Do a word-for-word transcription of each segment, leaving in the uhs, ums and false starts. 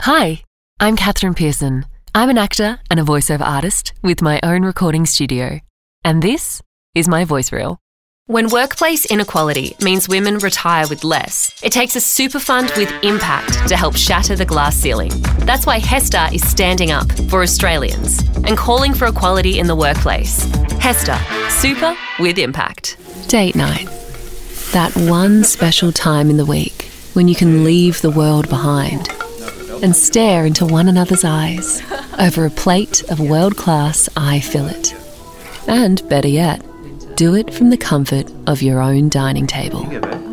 Hi, I'm Catherine Pearson. I'm an actor and a voiceover artist with my own recording studio. And this is my voice reel. When workplace inequality means women retire with less, it takes a super fund with impact to help shatter the glass ceiling. That's why HESTA is standing up for Australians and calling for equality in the workplace. HESTA, super with impact. Date night. That one special time in the week when you can leave the world behind and stare into one another's eyes over a plate of world-class eye fillet. And better yet, do it from the comfort of your own dining table.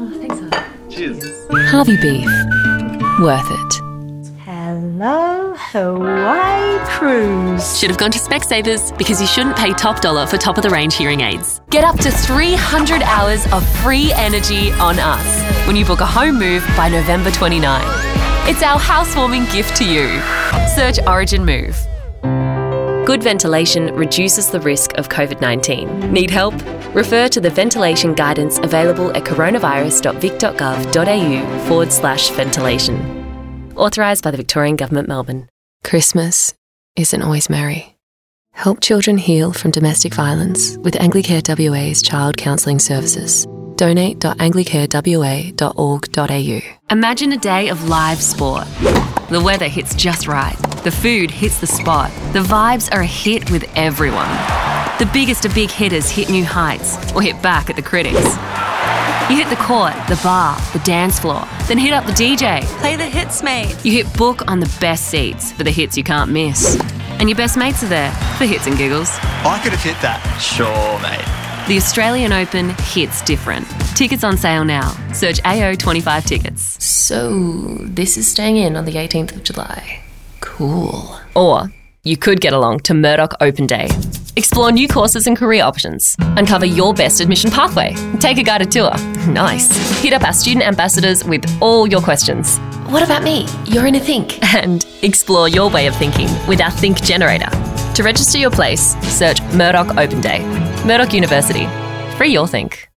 Harvey Beef. Worth it. Hello, Hawaii Cruise. Should have gone to Specsavers because you shouldn't pay top dollar for top-of-the-range hearing aids. Get up to three hundred hours of free energy on us when you book a home move by November twenty-ninth. It's our housewarming gift to you. Search Origin Move. Good ventilation reduces the risk of COVID nineteen. Need help? Refer to the ventilation guidance available at coronavirus.vic.gov.au forward slash ventilation. Authorised by the Victorian Government, Melbourne. Christmas isn't always merry. Help children heal from domestic violence with Anglicare W A's child counselling services. donate dot anglicare w a dot org dot a u. Imagine a day of live sport. The weather hits just right. The food hits the spot. The vibes are a hit with everyone. The biggest of big hitters hit new heights or hit back at the critics. You hit the court, the bar, the dance floor, then hit up the D J. Play the hits, mate. You hit book on the best seats for the hits you can't miss. And your best mates are there for hits and giggles. I could have hit that. Sure, mate. The Australian Open hits different. Tickets on sale now. Search A O twenty-five tickets. So, this is staying in on the eighteenth of July. Cool. Or you could get along to Murdoch Open Day. Explore new courses and career options. Uncover your best admission pathway. Take a guided tour. Nice. Hit up our student ambassadors with all your questions. What about me? You're in a Think. And explore your way of thinking with our Think Generator. To register your place, search Murdoch Open Day. Murdoch University. Free your think.